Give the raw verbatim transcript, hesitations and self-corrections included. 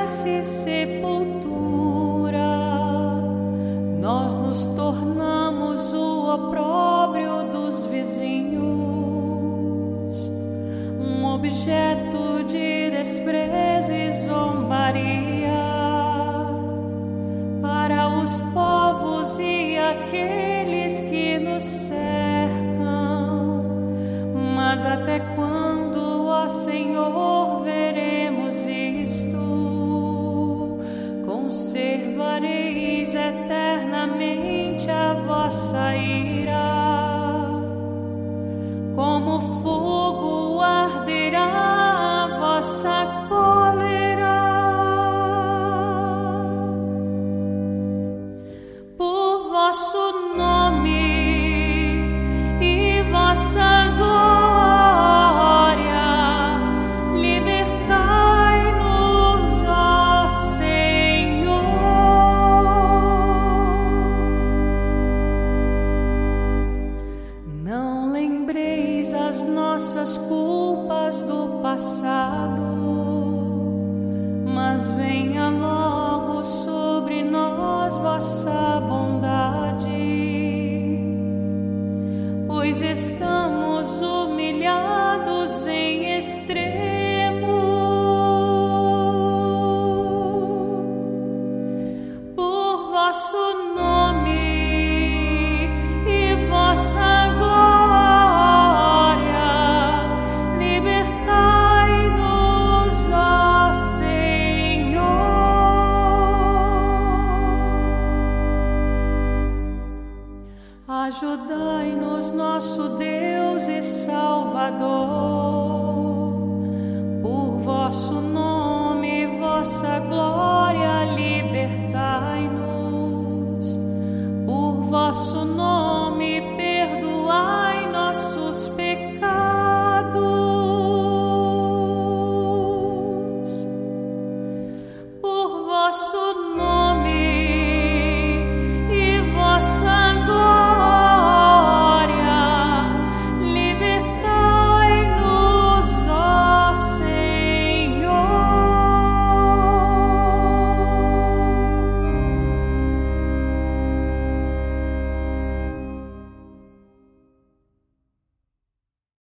parece sepultura, nós nos tornamos o opróbrio dos vizinhos, um objeto de desprezo e zombaria para os povos e aqueles que nos cercam. Mas até quando, ó Senhor, veremos isto? Conservareis eternamente a vossa ira, como fogo arderá a vossa cólera. Por vosso nome e vossa glória, libertai-nos, ó Senhor. Não lembreis as nossas culpas do passado, mas venha logo sobre nós vossa bondade, pois estamos humilhados em extremo. Por vosso nome e vossa glória, libertai-nos, ó Senhor. Ajudai-nos, nosso Deus e Salvador.